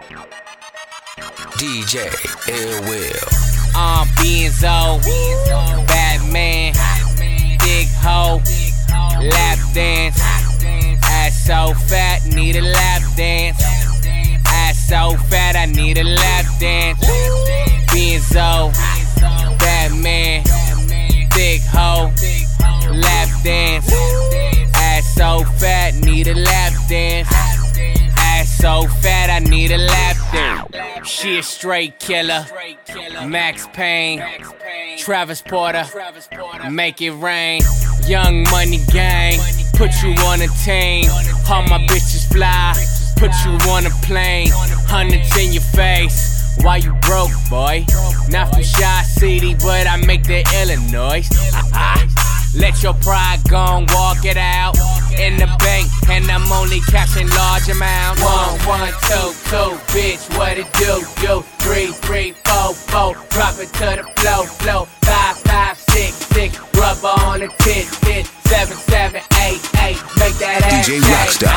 DJ Ill Will. Benzo, Batman, big hoe, lap dance. Ass so fat, need a lap dance. Ass so fat, I need a lap dance. Benzo, Batman, big hoe, lap dance. Ass so fat, need a lap dance. Ass so fat, I need a lap dance. She a straight killer, Max Payne, Travis Porter, make it rain. Young Money Gang, put you on a team. All my bitches fly, put you on a plane. Hundreds in your face, why you broke, boy? Not from Shaw City, but I make the Illinois. Let your pride go, walk it out. In the bank, and I'm only cashing large amounts. 1, 1, 2, 2, bitch, what it do? 3, 3, 4, 4, drop it to the flow. 5, 5, 6, 6, rubber on the tit. 7, 7, 8, 8, make that ass DJ Rockstar.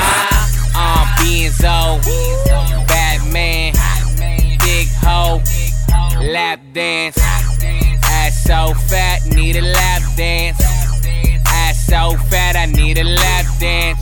Benzo, Batman, big hoe, lap dance. Ass so fat, need a lap dance. Ass so fat, I need a lap dance.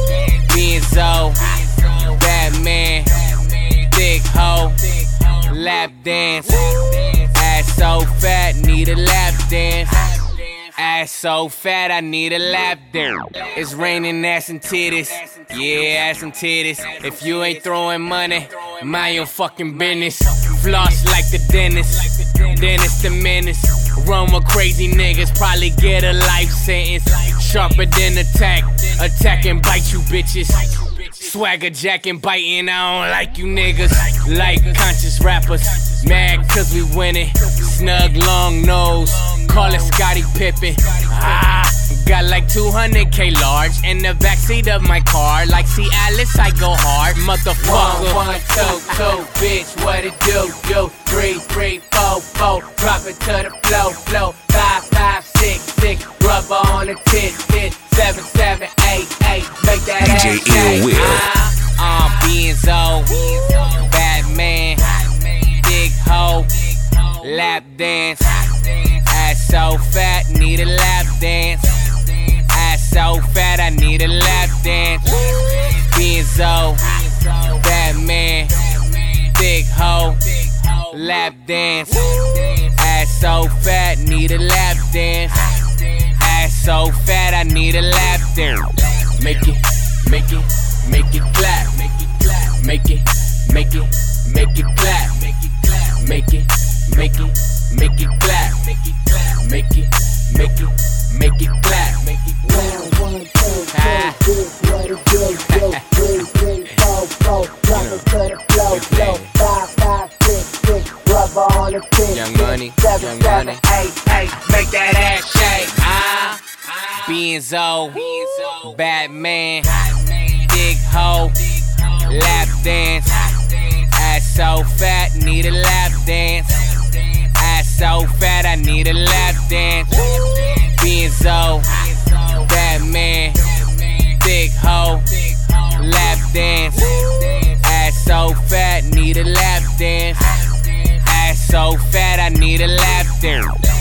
Benzo, Batman, big hoe, lap dance. Ass so fat, need a lap dance. Ass so fat, I need a lap dance. It's raining ass and titties. Yeah, ass and titties. If you ain't throwing money, mind your fucking business. Floss like the dentist. Dennis the menace. Run with crazy niggas, probably get a life sentence. Sharper than attack and bite you bitches. Swagger jacking, biting, I don't like you niggas. Like conscious rappers, mad cause we winning. Snug long nose, call it Scottie Pippen. Got like 200K large in the backseat of my car. Like see Alice, I go hard, motherfucker. 1, 1, 2, 2, bitch, what it do? 3, 3, 4, 4, drop it to the flow. 5, 5, 6, 6, rubber on the tit. 7, 7, 8, 8, make that ass shake. DJ Ill Will. Benzo, Batman, big hoe, lap dance. Ass so fat, need a lap dance. Ass so fat, I need a lap dance. Benzo, Batman, big hoe, lap dance. Ass so fat, need a lap dance. Ass so fat, I need a lap dance. Make it clap. Make it clap. Make it clap. Make it clap. Make it clap. Make it clap. 1, 1, 2, 2, what it do? 3, 3, 4, 4, drop it to the flow. 5, 5, 6, 6, rubber on the tit. Young Money, 7, 7, 8, 8, make that ass shake. Benzo, Batman, big hoe, lap dance. Ass so fat, need a lap dance. Ass so fat, I need a lap dance. Benzo, Batman, big hoe, lap dance. Ass so fat, need a lap dance. Ass so fat, I need a lap dance.